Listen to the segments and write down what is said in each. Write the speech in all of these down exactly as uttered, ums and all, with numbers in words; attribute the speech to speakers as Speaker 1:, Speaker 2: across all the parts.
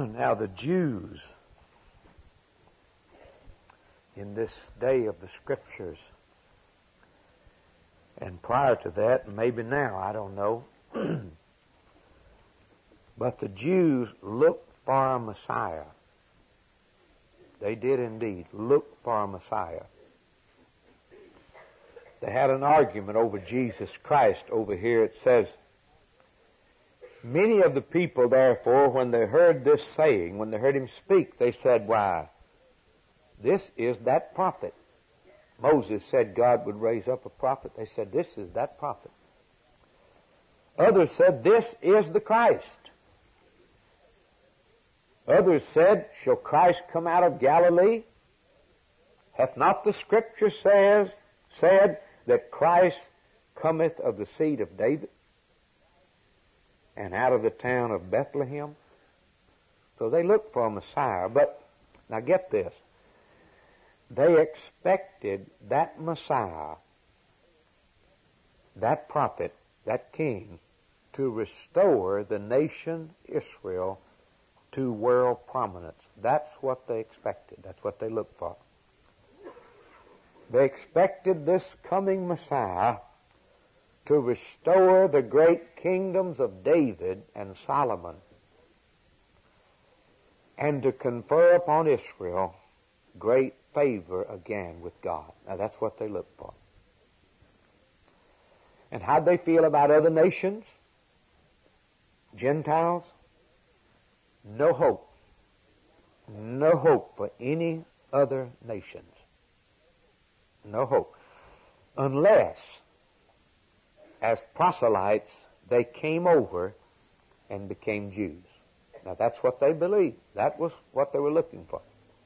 Speaker 1: Now the Jews in this day of the Scriptures, and prior to that, and maybe now, I don't know, but the Jews looked for a Messiah. They did indeed look for a Messiah. They had an argument over Jesus Christ. Over here it says, many of the people, therefore, when they heard this saying, when they heard him speak, they said, why, this is that prophet. Moses said God would raise up a prophet. They said, this is that prophet. Others said, this is the Christ. Others said, shall Christ come out of Galilee? Hath not the Scripture says, said that Christ cometh of the seed of David and out of the town of Bethlehem? So they looked for a Messiah. But now get this. They expected that Messiah, that prophet, that king, to restore the nation Israel to world prominence. That's what they expected. That's what they looked for. They expected this coming Messiah to restore the great kingdoms of David and Solomon and to confer upon Israel great favor again with God. Now that's what they looked for. And how'd they feel about other nations? Gentiles? No hope. No hope for any other nations. No hope. Unless, as proselytes, they came over and became Jews. Now that's what they believed. That was what they were looking for.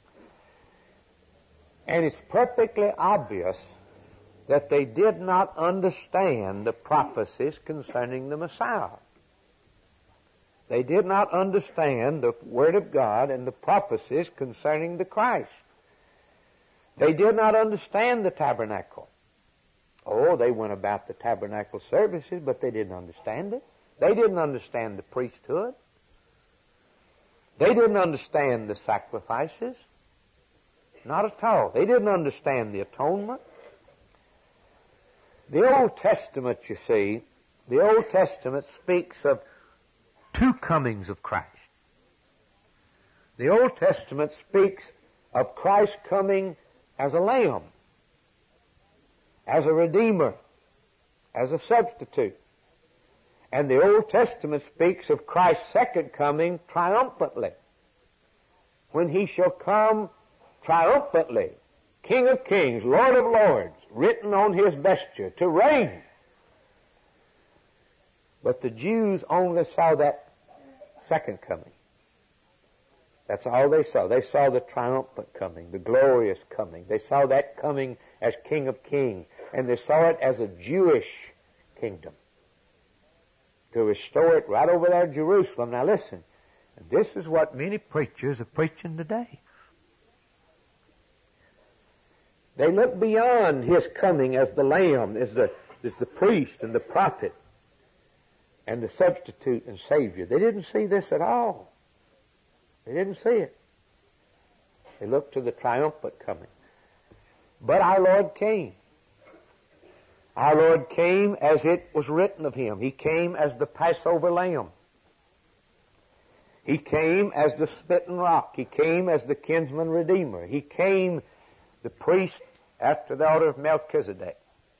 Speaker 1: And it's perfectly obvious that they did not understand the prophecies concerning the Messiah. They did not understand the Word of God and the prophecies concerning the Christ. They did not understand the tabernacle. Oh, they went about the tabernacle services, but they didn't understand it. They didn't understand the priesthood. They didn't understand the sacrifices. Not at all. They didn't understand the atonement. The Old Testament, you see, the Old Testament speaks of two comings of Christ. The Old Testament speaks of Christ coming as a lamb, as a redeemer, as a substitute. And the Old Testament speaks of Christ's second coming triumphantly, when he shall come triumphantly, King of kings, Lord of lords, written on his vesture, to reign. But the Jews only saw that second coming. That's all they saw. They saw the triumphant coming, the glorious coming. They saw that coming as King of kings, and they saw it as a Jewish kingdom, to restore it right over there in Jerusalem. Now listen, this is what many preachers are preaching today. They look beyond his coming as the Lamb, as the, as the priest and the prophet and the substitute and Savior. They didn't see this at all. They didn't see it. They looked to the triumphant coming. But our Lord came. Our Lord came as it was written of him. He came as the Passover lamb. He came as the smitten rock. He came as the kinsman redeemer. He came the priest after the order of Melchizedek.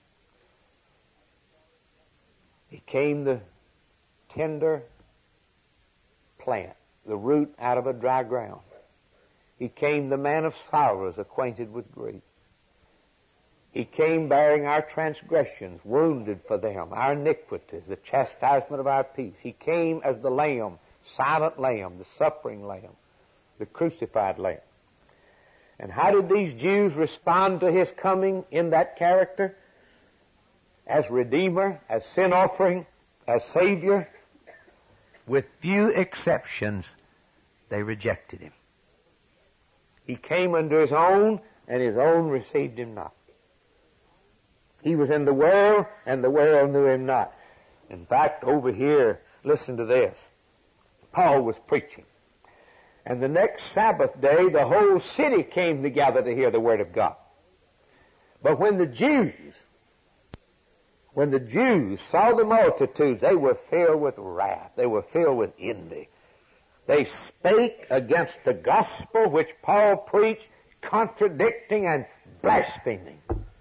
Speaker 1: He came the tender plant, the root out of a dry ground. He came the man of sorrows, acquainted with grief. He came bearing our transgressions, wounded for them, our iniquities, the chastisement of our peace. He came as the lamb, silent lamb, the suffering lamb, the crucified lamb. And how did these Jews respond to his coming in that character? As Redeemer, as sin offering, as Savior? With few exceptions, they rejected him. He came unto his own, and his own received him not. He was in the world, and the world knew him not. In fact, over here, listen to this. Paul was preaching. And the next Sabbath day, the whole city came together to hear the word of God. But when the Jews, when the Jews saw the multitudes, they were filled with wrath. They were filled with envy. They spake against the gospel which Paul preached, contradicting and blaspheming.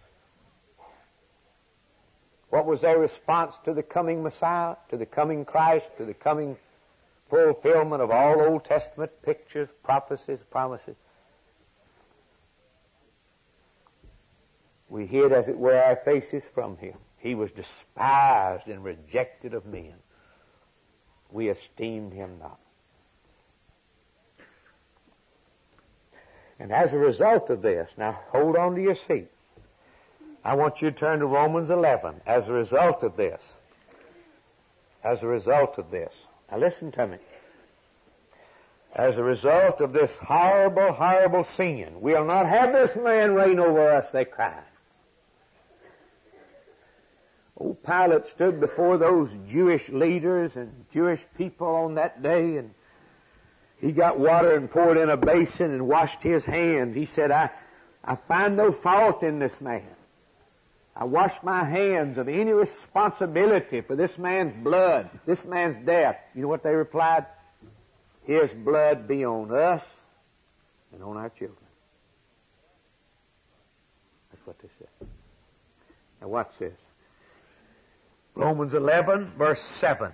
Speaker 1: What was their response to the coming Messiah, to the coming Christ, to the coming fulfillment of all Old Testament pictures, prophecies, promises? We hid, as it were, our faces from him. He was despised and rejected of men. We esteemed him not. And as a result of this, now hold on to your seat. I want you to turn to Romans eleven. As a result of this, as a result of this, now listen to me. As a result of this horrible, horrible sin, we'll not have this man reign over us, they cried. Old Pilate stood before those Jewish leaders and Jewish people on that day, and he got water and poured in a basin and washed his hands. He said, I, I find no fault in this man. I wash my hands of any responsibility for this man's blood, this man's death. You know what they replied? His blood be on us and on our children. That's what they said. Now watch this. Romans eleven, verse seven.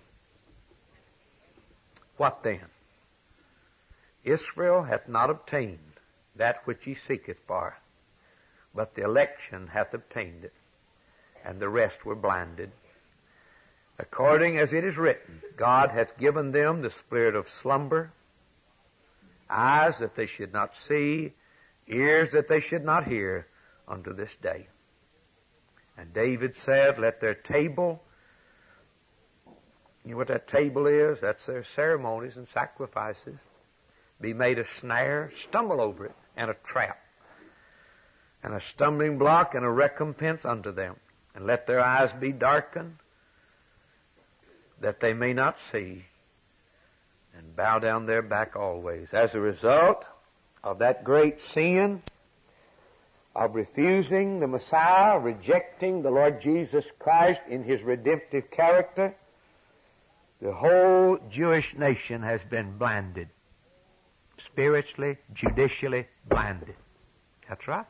Speaker 1: What then? Israel hath not obtained that which he seeketh for, but the election hath obtained it, and the rest were blinded. According as it is written, God hath given them the spirit of slumber, eyes that they should not see, ears that they should not hear, unto this day. And David said, let their table, you know what that table is? That's their ceremonies and sacrifices, be made a snare, stumble over it, and a trap, and a stumbling block and a recompense unto them. And let their eyes be darkened, that they may not see, and bow down their back always. As a result of that great sin of refusing the Messiah, rejecting the Lord Jesus Christ in his redemptive character, the whole Jewish nation has been blinded. Spiritually, judicially blinded. That's right.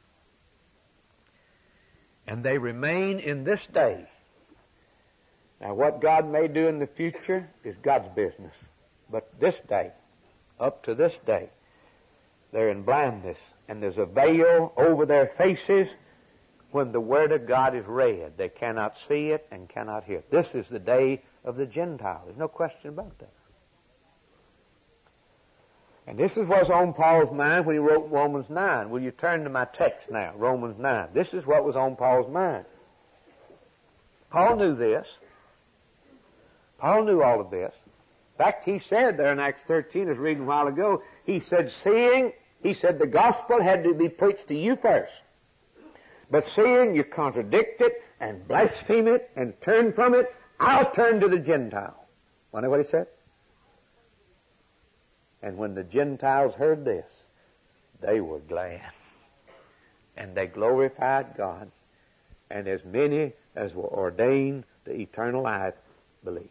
Speaker 1: And they remain in this day. Now what God may do in the future is God's business. But this day, up to this day, they're in blindness. And there's a veil over their faces. When the Word of God is read, they cannot see it and cannot hear it. This is the day of the Gentile. There's no question about that. And this is what's on Paul's mind when he wrote Romans nine. Will you turn to my text now, Romans nine. This is what was on Paul's mind. Paul knew this. Paul knew all of this. In fact, he said there in Acts thirteen, I was reading a while ago, he said, seeing, he said the gospel had to be preached to you first. But seeing you contradict it and blaspheme it and turn from it, I'll turn to the Gentile. Want to know what he said? And when the Gentiles heard this, they were glad. And they glorified God. And as many as were ordained to eternal life believed.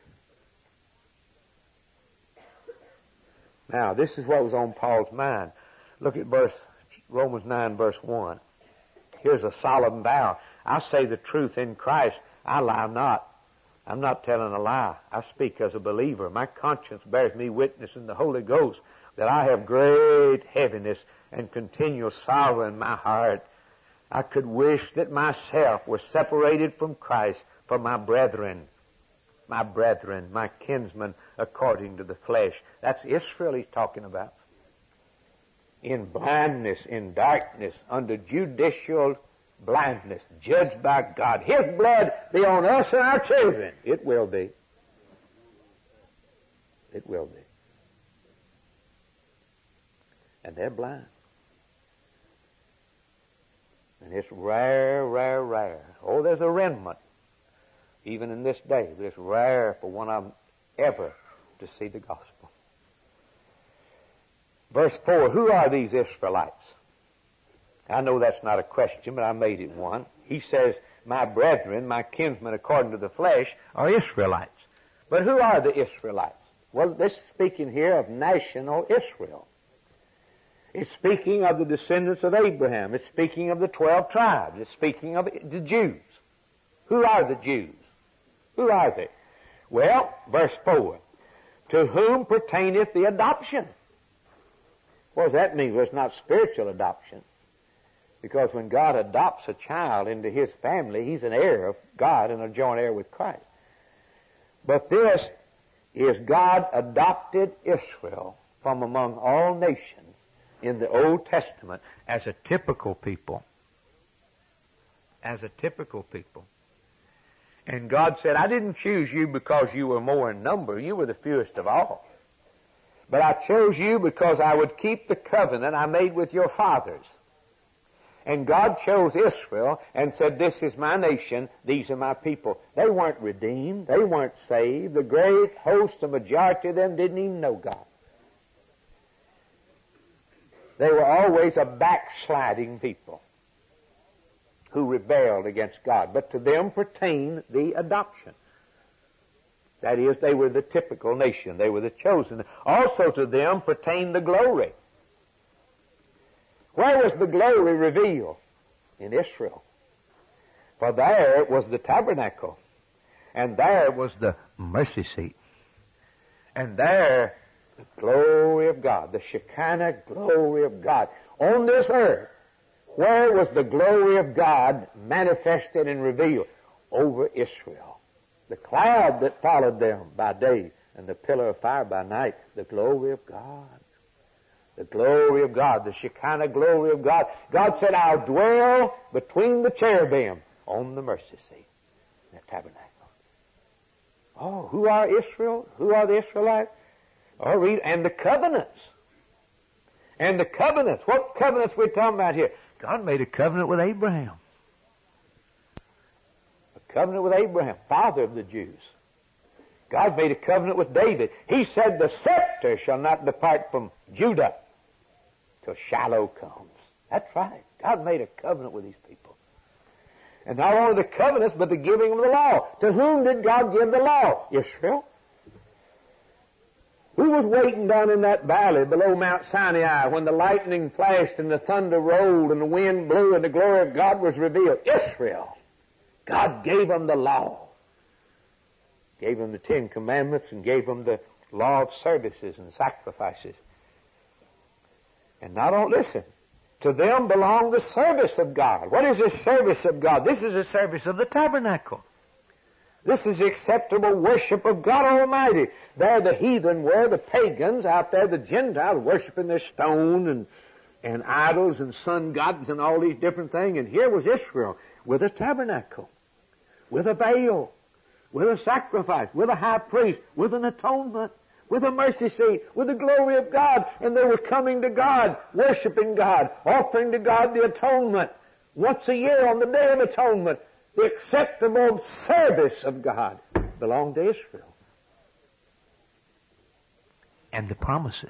Speaker 1: Now, this is what was on Paul's mind. Look at verse Romans nine, verse one. Here's a solemn vow. I say the truth in Christ. I lie not. I'm not telling a lie. I speak as a believer. My conscience bears me witness in the Holy Ghost that I have great heaviness and continual sorrow in my heart. I could wish that myself were separated from Christ for my brethren. My brethren, my kinsmen, according to the flesh. That's Israel he's talking about. In blindness, in darkness, under judicial blindness, judged by God. His blood be on us and our children. It will be. It will be. And they're blind. And it's rare, rare, rare. Oh, there's a remnant, even in this day, but it's rare for one of them ever to see the gospel. Verse four, who are these Israelites? I know that's not a question, but I made it one. He says, my brethren, my kinsmen according to the flesh, are Israelites. But who are the Israelites? Well, this is speaking here of national Israel. It's speaking of the descendants of Abraham. It's speaking of the twelve tribes. It's speaking of the Jews. Who are the Jews? Who are they? Well, verse four, to whom pertaineth the adoption? What does that mean? Well, it's not spiritual adoption. Because when God adopts a child into His family, he's an heir of God and a joint heir with Christ. But this is God adopted Israel from among all nations in the Old Testament as a typical people. As a typical people. And God said, I didn't choose you because you were more in number. You were the fewest of all. But I chose you because I would keep the covenant I made with your fathers. And God chose Israel and said, this is my nation, these are my people. They weren't redeemed. They weren't saved. The great host, the majority of them didn't even know God. They were always a backsliding people who rebelled against God. But to them pertained the adoption. That is, they were the typical nation. They were the chosen. Also to them pertained the glory. Where was the glory revealed? In Israel. For there was the tabernacle. And there was the mercy seat. And there the glory of God, the Shekinah glory of God. On this earth, where was the glory of God manifested and revealed? Over Israel. The cloud that followed them by day and the pillar of fire by night, the glory of God. The glory of God, the Shekinah glory of God. God said, I'll dwell between the cherubim on the mercy seat, in the tabernacle. Oh, who are Israel? Who are the Israelites? Oh, read, and the covenants. And the covenants. What covenants are we talking about here? God made a covenant with Abraham. A covenant with Abraham, father of the Jews. God made a covenant with David. He said, the scepter shall not depart from Judah till Shiloh comes. That's right. God made a covenant with these people. And not only the covenants, but the giving of the law. To whom did God give the law? Israel. Who was waiting down in that valley below Mount Sinai when the lightning flashed and the thunder rolled and the wind blew and the glory of God was revealed? Israel. God gave them the law. Gave them the Ten Commandments and gave them the law of services and sacrifices. And not only, listen, to them belonged the service of God. What is the service of God? This is the service of the tabernacle. This is the acceptable worship of God Almighty. There the heathen were, the pagans out there, the Gentiles, worshiping their stone and, and idols and sun gods and all these different things. And here was Israel with a tabernacle, with a veil, with a sacrifice, with a high priest, with an atonement, with a mercy seat, with the glory of God. And they were coming to God, worshiping God, offering to God the atonement. Once a year on the Day of Atonement, the acceptable service of God belonged to Israel. And the promises.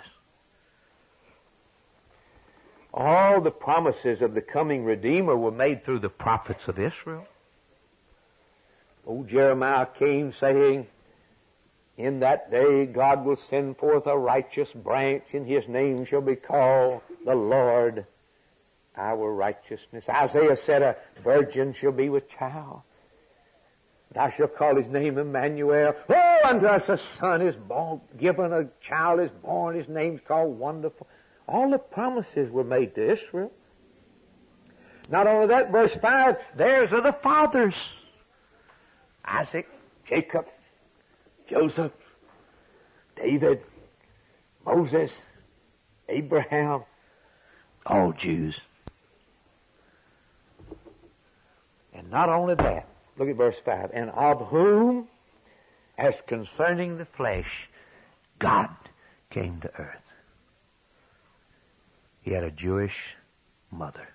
Speaker 1: All the promises of the coming Redeemer were made through the prophets of Israel. Old Jeremiah came saying, in that day God will send forth a righteous branch, and his name shall be called the Lord our righteousness. Isaiah said, a virgin shall be with child. Thou shalt call his name Emmanuel. Oh, unto us a son is born, given, a child is born, his name's called Wonderful. All the promises were made to Israel. Not only that, verse five, theirs are the fathers. Isaac, Jacob, Joseph, David, Moses, Abraham, all Jews. And not only that, look at verse five, and of whom, as concerning the flesh, God came to earth. He had a Jewish mother.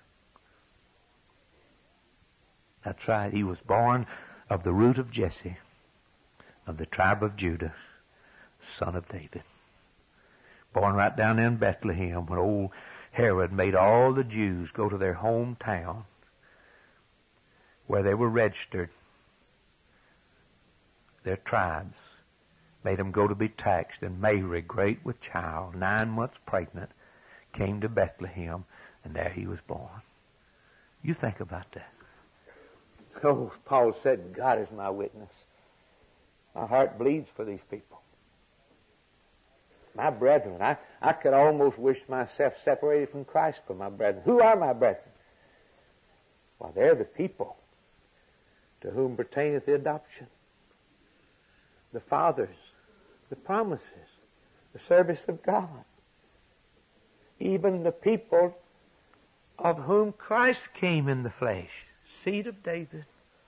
Speaker 1: That's right, he was born of the root of Jesse, of the tribe of Judah, son of David. Born right down there in Bethlehem when old Herod made all the Jews go to their hometown where they were registered, their tribes. Made them go to be taxed. And Mary, great with child, nine months pregnant, came to Bethlehem, and there he was born. You think about that. Oh, Paul said, God is my witness. My heart bleeds for these people. My brethren, I, I could almost wish myself separated from Christ for my brethren. Who are my brethren? Well, they're the people to whom pertaineth the adoption, the fathers, the promises, the service of God. Even the people of whom Christ came in the flesh, seed of David.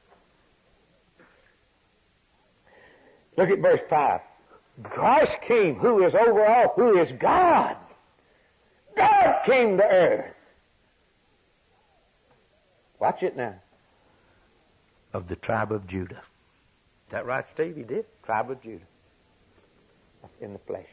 Speaker 1: Look at verse five. Christ came, who is over all, who is God. God came to earth. Watch it now. Of the tribe of Judah. Is that right, Steve? He did. Tribe of Judah. In the flesh.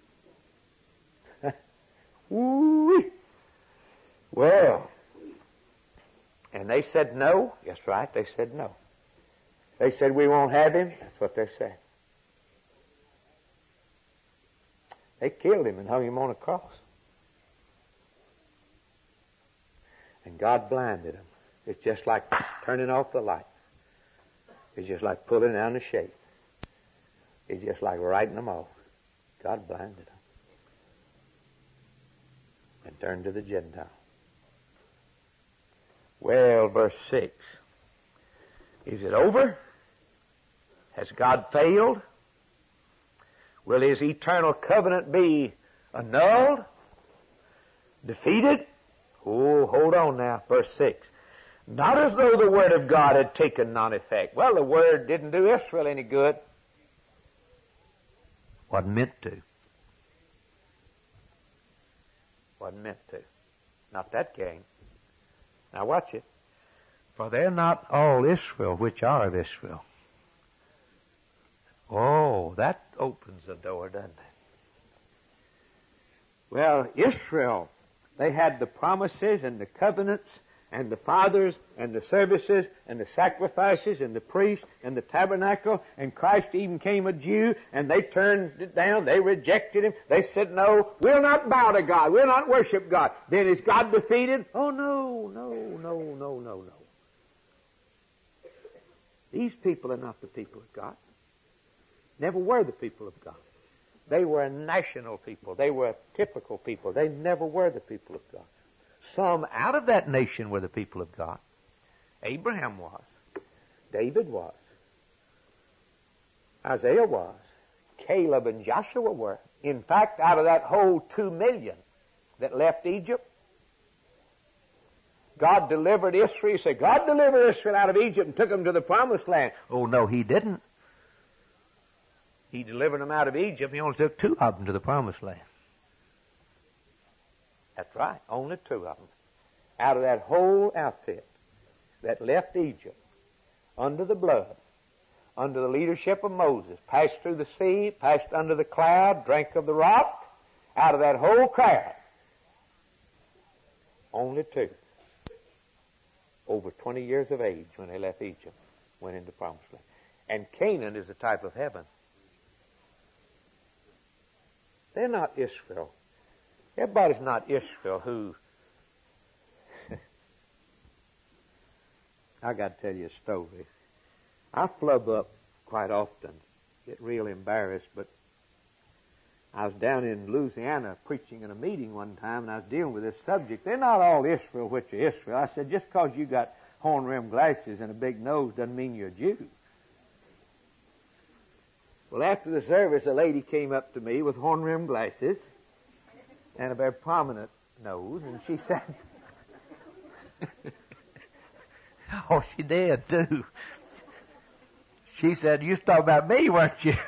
Speaker 1: Woo-wee. Well, and they said no. That's right, they said no. They said we won't have him. That's what they said. They killed him and hung him on a cross. And God blinded them. It's just like turning off the light. It's just like pulling down the shade. It's just like writing them off. God blinded them. And turned to the Gentile. Well, verse six. Is it over? Has God failed? Will his eternal covenant be annulled? Defeated? Oh, hold on now. Verse six. Not as though the word of God had taken non-effect. Well, the word didn't do Israel any good. Wasn't meant to. Wasn't meant to. Not that gang. Now watch it. For they're not all Israel which are of Israel. Oh, that opens the door, doesn't it? Well, Israel, they had the promises and the covenants and the fathers and the services and the sacrifices and the priest and the tabernacle, and Christ even came a Jew, and they turned it down. They rejected him. They said, no, we'll not bow to God. We'll not worship God. Then is God defeated? Oh, no, no, no, no, no, no. These people are not the people of God. Never were the people of God. They were a national people. They were a typical people. They never were the people of God. Some out of that nation were the people of God. Abraham was. David was. Isaiah was. Caleb and Joshua were. In fact, out of that whole two million that left Egypt, God delivered Israel. You say, God delivered Israel out of Egypt and took them to the promised land. Oh, no, he didn't. He delivered them out of Egypt. He only took two of them to the promised land. That's right. Only two of them. Out of that whole outfit that left Egypt under the blood, under the leadership of Moses, passed through the sea, passed under the cloud, drank of the rock, out of that whole crowd, only two, over twenty years of age when they left Egypt, went into the promised land. And Canaan is a type of heaven. They're not Israel. Everybody's not Israel who... I got to tell you a story. I flub up quite often, get real embarrassed, but I was down in Louisiana preaching in a meeting one time, and I was dealing with this subject. They're not all Israel which are Israel. I said, just because you got horn-rimmed glasses and a big nose doesn't mean you're a Jew. Well, after the service, a lady came up to me with horn-rimmed glasses and a very prominent nose, and she said, oh, she did, too. She said, you was talking about me, weren't you?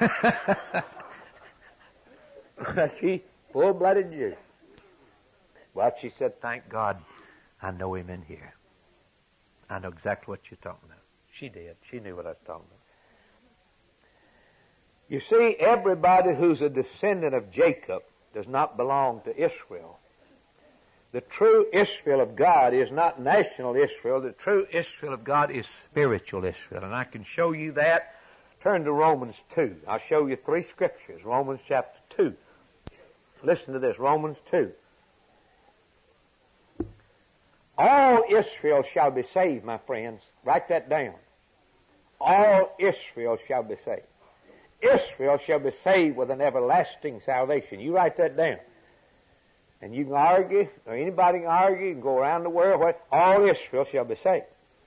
Speaker 1: She, full-blooded Jew. Well, she said, thank God I know him in here. I know exactly what you're talking about. She did. She knew what I was talking about. You see, everybody who's a descendant of Jacob does not belong to Israel. The true Israel of God is not national Israel. The true Israel of God is spiritual Israel. And I can show you that. Turn to Romans two. I'll show you three scriptures. Romans chapter two. Listen to this. Romans two. All Israel shall be saved, my friends. Write that down. All Israel shall be saved. Israel shall be saved with an everlasting salvation. You write that down. And you can argue, or anybody can argue, you can go around the world, where all Israel shall be saved.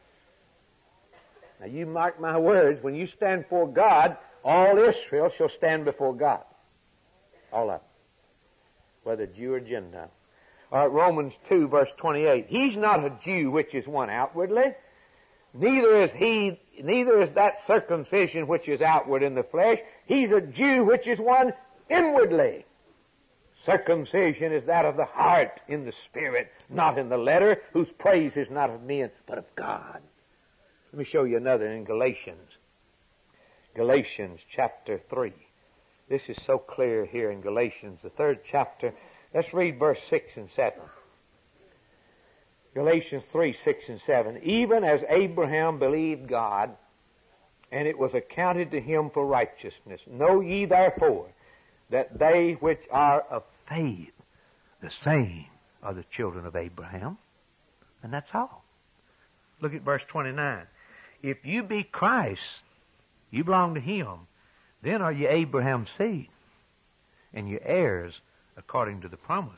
Speaker 1: Now you mark my words, when you stand before God, all Israel shall stand before God. All of them. Whether Jew or Gentile. All right, Romans two, verse twenty-eight. He's not a Jew which is one outwardly, neither is he, neither is that circumcision which is outward in the flesh. He's a Jew which is one inwardly. Circumcision is that of the heart in the spirit, not in the letter, whose praise is not of men, but of God. Let me show you another in Galatians. Galatians chapter three. This is so clear here in Galatians, the third chapter. Let's read verse six and seven. Galatians three, six and seven. Even as Abraham believed God, and it was accounted to him for righteousness. Know ye therefore that they which are of faith, the same are the children of Abraham. And that's all. Look at verse twenty-nine. If you be Christ, you belong to him, then are you Abraham's seed, and your heirs according to the promise.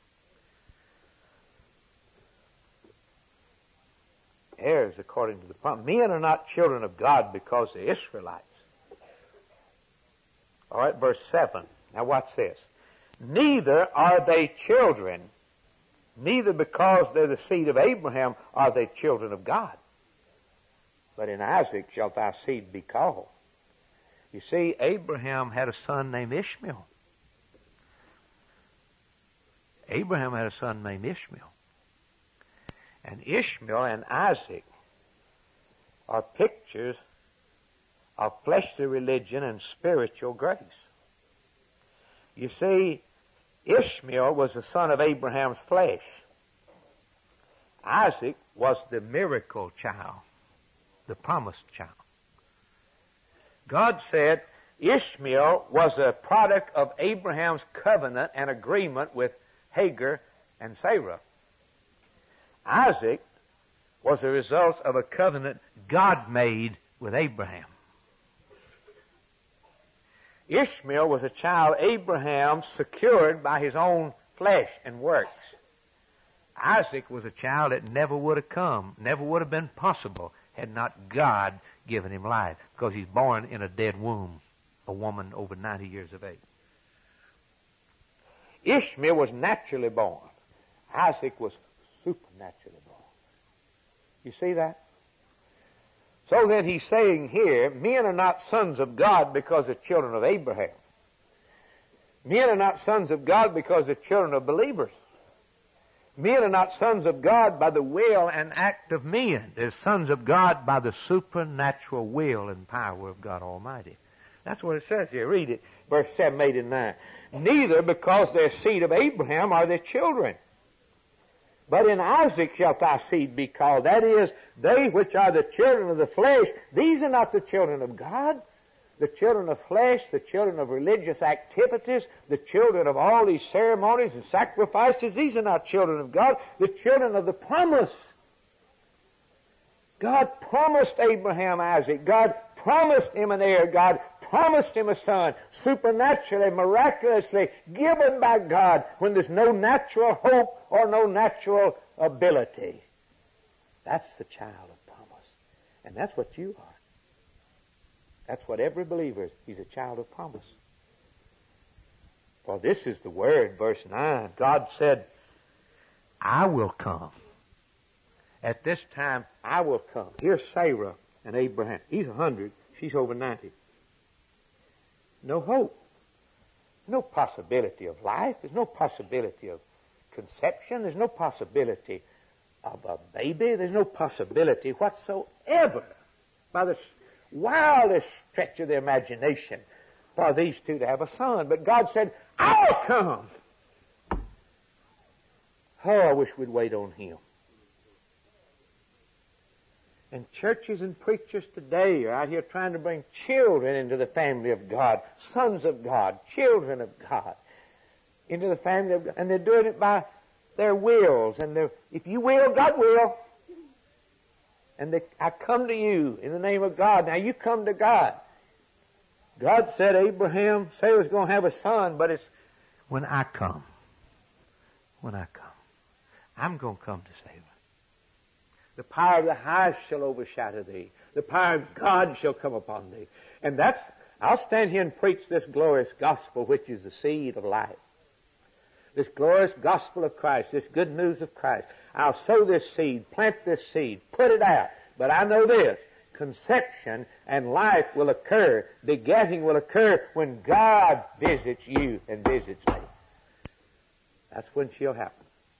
Speaker 1: Heirs according to the promise. Men are not children of God because they're Israelites. All right, verse seven. Now watch this. Neither are they children, neither because they're the seed of Abraham are they children of God. But in Isaac shall thy seed be called. You see, Abraham had a son named Ishmael. Abraham had a son named Ishmael. And Ishmael and Isaac are pictures of fleshly religion and spiritual grace. You see, Ishmael was the son of Abraham's flesh. Isaac was the miracle child, the promised child. God said Ishmael was a product of Abraham's covenant and agreement with Hagar and Sarah. Isaac was a result of a covenant God made with Abraham. Ishmael was a child Abraham secured by his own flesh and works. Isaac was a child that never would have come, never would have been possible had not God given him life, because he's born in a dead womb, a woman over ninety years of age. Ishmael was naturally born. Isaac was supernaturally born. You see that? So then he's saying here, men are not sons of God because they're children of Abraham. Men are not sons of God because they're children of believers. Men are not sons of God by the will and act of men. They're sons of God by the supernatural will and power of God Almighty. That's what it says here. Read it. Verse seven, eight, and nine. Neither because they're seed of Abraham are they children. But in Isaac shall thy seed be called. That is, they which are the children of the flesh, these are not the children of God. The children of flesh, the children of religious activities, the children of all these ceremonies and sacrifices, these are not children of God. The children of the promise. God promised Abraham Isaac. God promised him an heir. God promised him a son, supernaturally, miraculously given by God when there's no natural hope or no natural ability. That's the child of promise. And that's what you are. That's what every believer is. He's a child of promise. For this is the word, verse nine. God said, I will come. At this time, I will come. Here's Sarah and Abraham. He's a hundred. She's over ninety. No hope. No possibility of life. There's no possibility of conception. There's no possibility of a baby. There's no possibility whatsoever by the wildest stretch of the imagination for these two to have a son. But God said, I'll come. Oh, I wish we'd wait on Him. And churches and preachers today are out here trying to bring children into the family of God, sons of God, children of God, into the family of God. And they're doing it by their wills. And their, if you will, God will. And they, I come to you in the name of God. Now you come to God. God said Abraham, Sarah's going to have a son, but it's when I come. When I come. I'm going to come to save her. The power of the highest shall overshadow thee. The power of God shall come upon thee. And that's, I'll stand here and preach this glorious gospel, which is the seed of life. This glorious gospel of Christ, this good news of Christ. I'll sow this seed, plant this seed, put it out. But I know this, conception and life will occur, begetting will occur when God visits you and visits me. That's when she'll happen.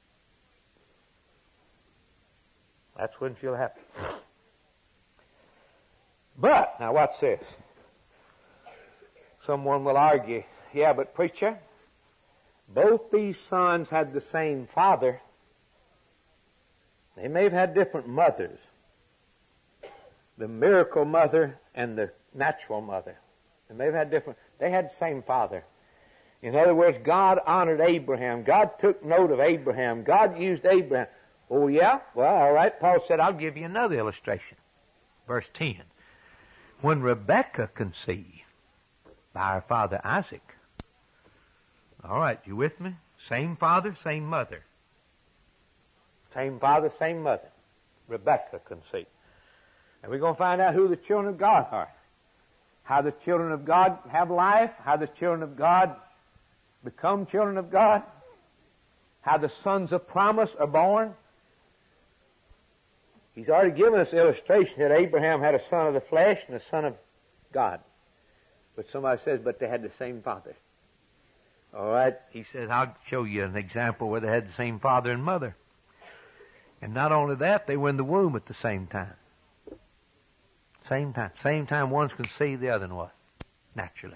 Speaker 1: That's when she'll happen. But, now watch this. Someone will argue, yeah, but preacher, both these sons had the same father. They may have had different mothers. The miracle mother and the natural mother. They may have had different, they had the same father. In other words, God honored Abraham. God took note of Abraham. God used Abraham. Oh, yeah? Well, all right. Paul said, I'll give you another illustration. Verse ten. When Rebekah conceived by her father Isaac. All right, you with me? Same father, same mother. Same father, same mother. Rebekah conceived. And we're going to find out who the children of God are. How the children of God have life. How the children of God become children of God. How the sons of promise are born. He's already given us the illustration that Abraham had a son of the flesh and a son of God. But somebody says, but they had the same father. All right, he says, I'll show you an example where they had the same father and mother. And not only that, they were in the womb at the same time. Same time. Same time one's conceived, the other one was. Naturally.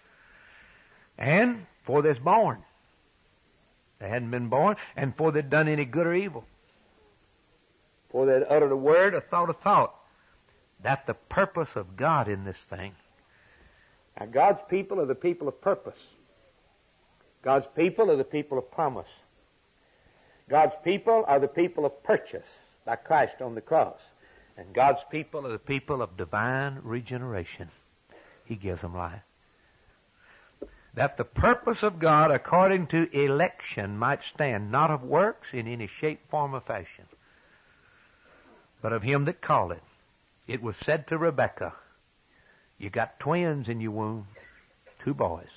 Speaker 1: And before they're born. They hadn't been born, and before they'd done any good or evil. Before they'd uttered a word or thought a thought. That's the purpose of God in this thing. Now, God's people are the people of purpose. God's people are the people of promise. God's people are the people of purchase by Christ on the cross. And God's people are the people of divine regeneration. He gives them life. That the purpose of God according to election might stand, not of works in any shape, form, or fashion, but of Him that called it. It was said to Rebekah, you got twins in your womb, two boys.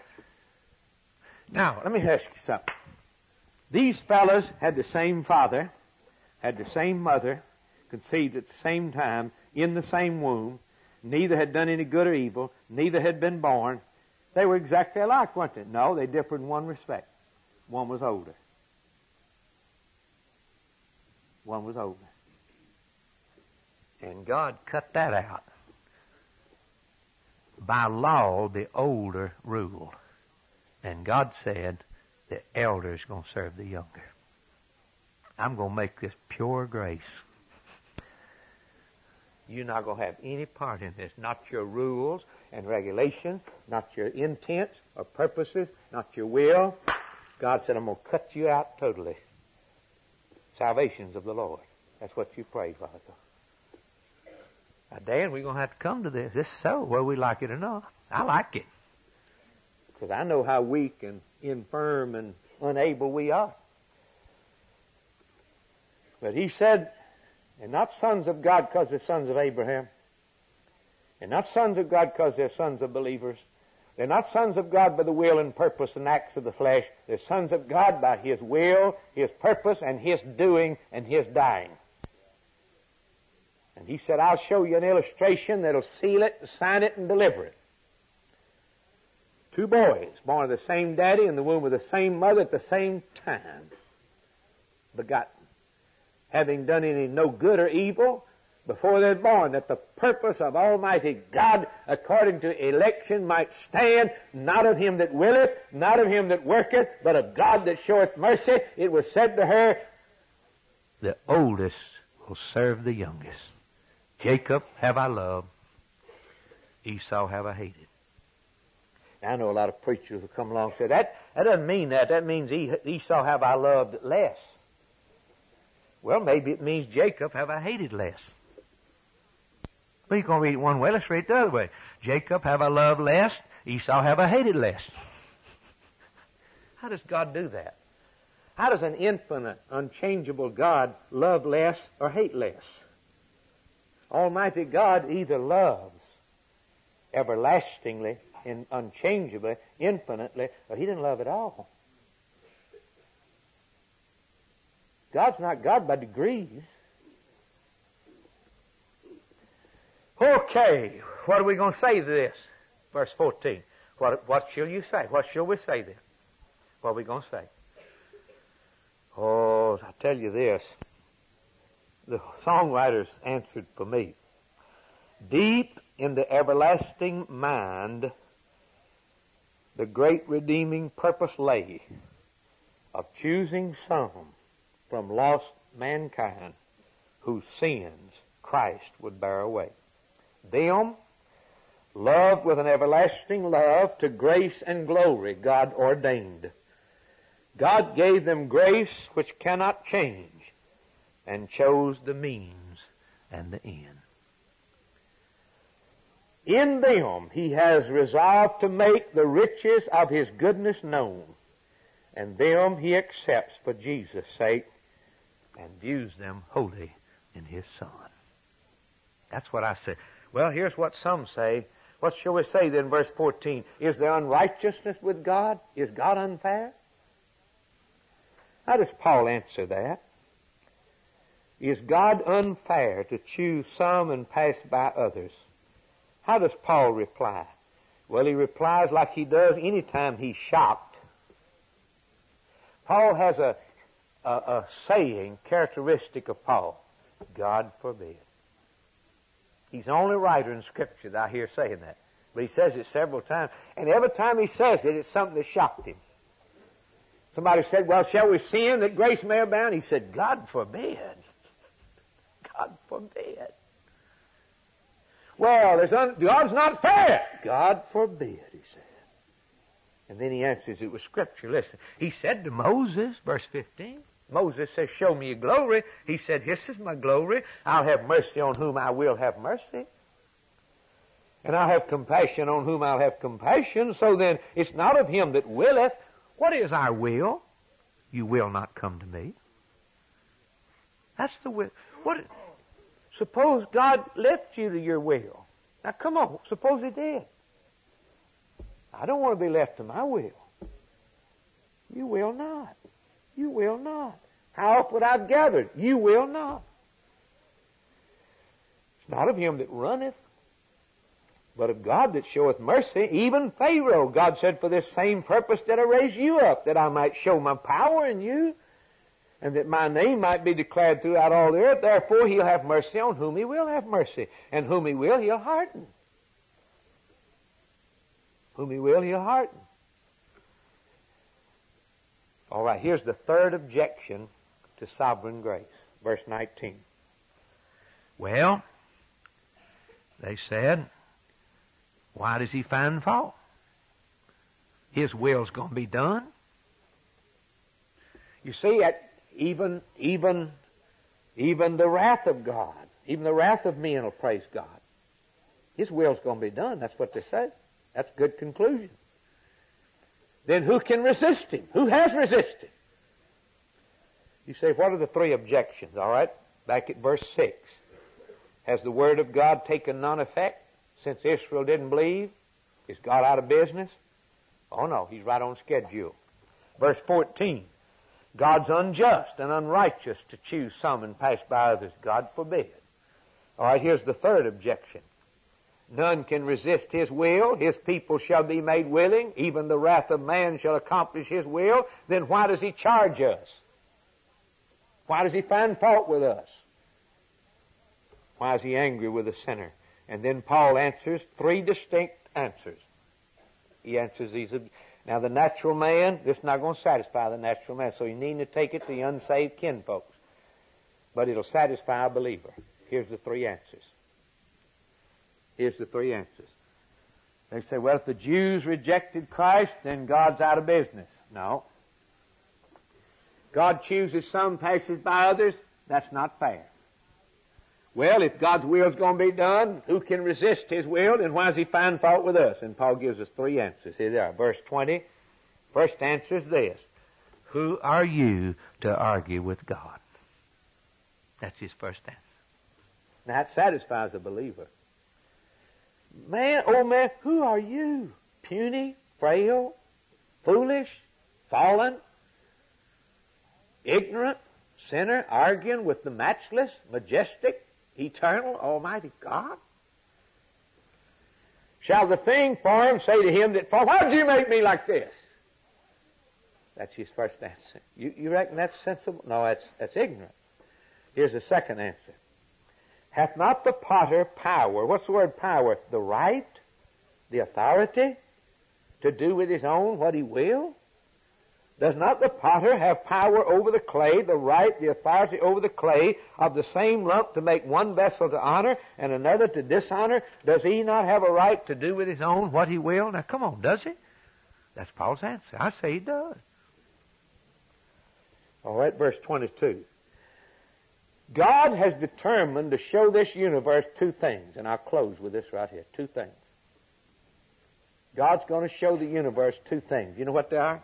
Speaker 1: Now, let me ask you something. These fellas had the same father, had the same mother, conceived at the same time, in the same womb. Neither had done any good or evil. Neither had been born. They were exactly alike, weren't they? No, they differed in one respect. One was older. One was older. And God cut that out. By law, the older ruled. And God said, the elder is going to serve the younger. I'm going to make this pure grace. You're not going to have any part in this. Not your rules and regulations, not your intents or purposes, not your will. God said, I'm going to cut you out totally. Salvation's of the Lord. That's what you pray, Father. Now, Dan, we're going to have to come to this. This is so, whether we like it or not. I like it. Because I know how weak and infirm and unable we are. But He said, and not sons of God because they're sons of Abraham. And not sons of God because they're sons of believers. They're not sons of God by the will and purpose and acts of the flesh. They're sons of God by His will, His purpose, and His doing and His dying. And He said, I'll show you an illustration that'll seal it, sign it, and deliver it. Two boys, born of the same daddy in the womb of the same mother at the same time, begotten. Having done any no good or evil, before they're born, that the purpose of Almighty God according to election might stand, not of him that willeth, not of him that worketh, but of God that showeth mercy. It was said to her, the oldest will serve the youngest. Jacob have I loved, Esau have I hated. Now, I know a lot of preachers will come along and say, that, that doesn't mean that. That means Esau have I loved less. Well, maybe it means Jacob have I hated less. Well, you're going to read it one way, let's read it the other way. Jacob have I loved less, Esau have I hated less. How does God do that? How does an infinite, unchangeable God love less or hate less? Almighty God either loves everlastingly and unchangeably, infinitely, or he didn't love at all. God's not God by degrees. Okay, what are we going to say to this? Verse fourteen. What, what shall you say? What shall we say then? What are we going to say? Oh, I tell you this. The songwriters answered for me. Deep in the everlasting mind, the great redeeming purpose lay of choosing some from lost mankind whose sins Christ would bear away. Them, loved with an everlasting love to grace and glory God ordained. God gave them grace which cannot change and chose the means and the end. In them he has resolved to make the riches of his goodness known, and them he accepts for Jesus' sake and views them wholly in his Son. That's what I say. Well, here's what some say. What shall we say then, verse fourteen? Is there unrighteousness with God? Is God unfair? How does Paul answer that? Is God unfair to choose some and pass by others? How does Paul reply? Well, he replies like he does any time he's shocked. Paul has a, a, a saying characteristic of Paul. God forbid. He's the only writer in Scripture that I hear saying that. But he says it several times. And every time he says it, it's something that shocked him. Somebody said, well, shall we sin that grace may abound? He said, God forbid. God forbid. Well, there's un- God's not fair. God forbid, he said. And then he answers it with Scripture. Listen, he said to Moses, verse fifteen, Moses says, show me your glory. He said, this is my glory. I'll have mercy on whom I will have mercy. And I'll have compassion on whom I'll have compassion. So then, it's not of him that willeth. What is our will? You will not come to me. That's the will. What? Suppose God left you to your will. Now come on, suppose he did. I don't want to be left to my will. You will not. You will not. How oft would I have gathered? You will not. It's not of him that runneth, but of God that showeth mercy. Even Pharaoh, God said, for this same purpose did I raise you up, that I might show my power in you, and that my name might be declared throughout all the earth. Therefore he'll have mercy on whom he will have mercy, and whom he will he'll harden. Whom he will he'll harden. All right, here's the third objection to sovereign grace. Verse nineteen. Well, they said, why does he find fault? His will's going to be done. You see, at even, even, even the wrath of God, even the wrath of men will praise God. His will's going to be done. That's what they say. That's a good conclusion. Then who can resist him? Who has resisted? You say, what are the three objections? All right, back at verse six. Has the word of God taken none effect since Israel didn't believe? Is God out of business? Oh no, he's right on schedule. Verse fourteen. God's unjust and unrighteous to choose some and pass by others. God forbid. All right, here's the third objection. None can resist his will. His people shall be made willing. Even the wrath of man shall accomplish his will. Then why does he charge us? Why does he find fault with us? Why is he angry with the sinner? And then Paul answers three distinct answers. He answers these. Now the natural man, this is not going to satisfy the natural man, so you need to take it to the unsaved kinfolks. But it'll satisfy a believer. Here's the three answers. Here's the three answers. They say, well, if the Jews rejected Christ, then God's out of business. No. God chooses some, passes by others. That's not fair. Well, if God's will is going to be done, who can resist His will, and why does He find fault with us? And Paul gives us three answers. Here they are. Verse twenty. First answer is this. Who are you to argue with God? That's his first answer. Now, that satisfies a believer. Man, oh man, who are you? Puny, frail, foolish, fallen, ignorant, sinner, arguing with the matchless, majestic, eternal, almighty God? Shall the thing formed say to him that formed, why did you make me like this? That's his first answer. You, you reckon that's sensible? No, that's, that's ignorant. Here's the second answer. Hath not the potter power, what's the word power? The right, the authority to do with his own what he will? Does not the potter have power over the clay, the right, the authority over the clay of the same lump to make one vessel to honor and another to dishonor? Does he not have a right to do with his own what he will? Now come on, does he? That's Paul's answer. I say he does. All right, verse twenty-two. God has determined to show this universe two things, and I'll close with this right here, two things. God's going to show the universe two things. You know what they are?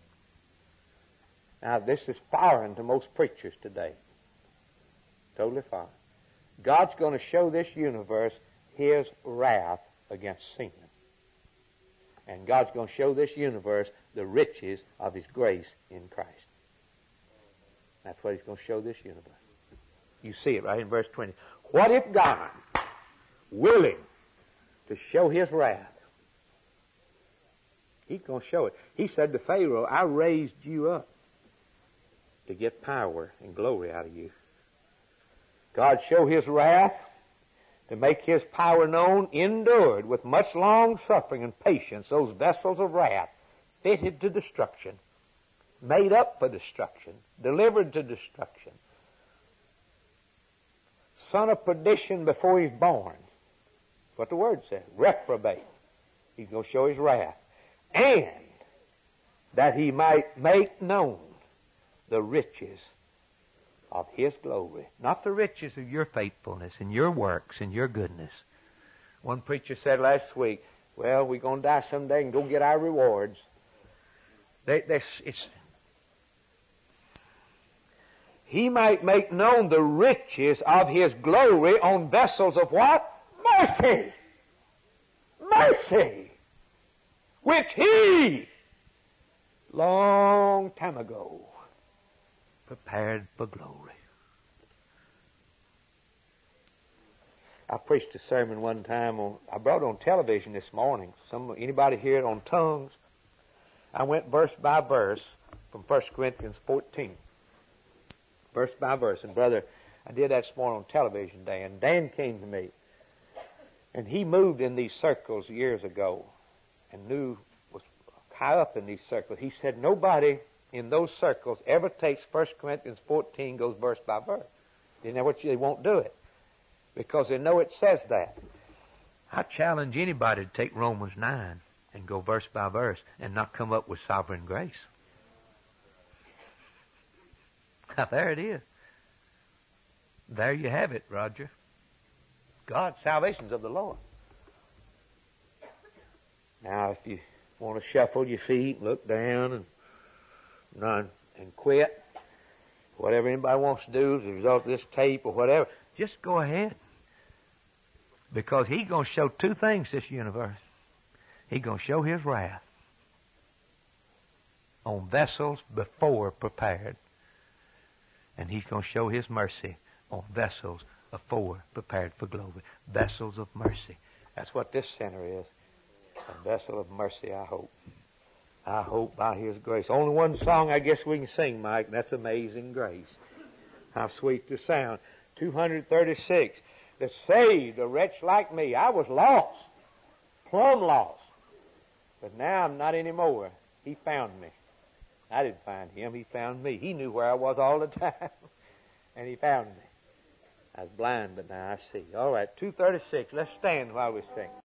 Speaker 1: Now, this is foreign to most preachers today. Totally foreign. God's going to show this universe His wrath against sin. And God's going to show this universe the riches of His grace in Christ. That's what He's going to show this universe. You see it right in verse twenty. What if God, willing to show His wrath, He's going to show it. He said to Pharaoh, I raised you up to get power and glory out of you. God show His wrath to make His power known, endured with much long suffering and patience, those vessels of wrath fitted to destruction, made up for destruction, delivered to destruction. Son of perdition before he's born. That's what the word says. Reprobate. He's going to show His wrath. And that He might make known the riches of His glory. Not the riches of your faithfulness and your works and your goodness. One preacher said last week, well, we're going to die someday and go get our rewards. They, they, it's, He might make known the riches of His glory on vessels of what? Mercy! Mercy! Which He, long time ago, prepared for glory. I preached a sermon one time on, I brought it on television this morning. Some, anybody hear it on tongues? I went verse by verse from First Corinthians fourteen. Verse by verse. And brother, I did that this morning on television, Dan. Dan came to me. And he moved in these circles years ago and knew, was high up in these circles. He said nobody in those circles ever takes First Corinthians fourteen, goes verse by verse. You know what? They won't do it because they know it says that. I challenge anybody to take Romans nine and go verse by verse and not come up with sovereign grace. Now, there it is. There you have it, Roger. God's salvation's of the Lord. Now, if you want to shuffle your feet, look down and run and quit, whatever anybody wants to do as a result of this tape or whatever, just go ahead. Because He's going to show two things this universe. He's going to show His wrath on vessels before prepared. And He's going to show His mercy on vessels afore prepared for glory. Vessels of mercy. That's what this center is. A vessel of mercy, I hope. I hope by His grace. Only one song I guess we can sing, Mike. That's Amazing Grace. How sweet the sound. two hundred thirty-six. that saved a wretch like me. I was lost, plumb lost. But now I'm not anymore. He found me. I didn't find him. He found me. He knew where I was all the time. And he found me. I was blind, but now I see. All right, two thirty-six. Let's stand while we sing.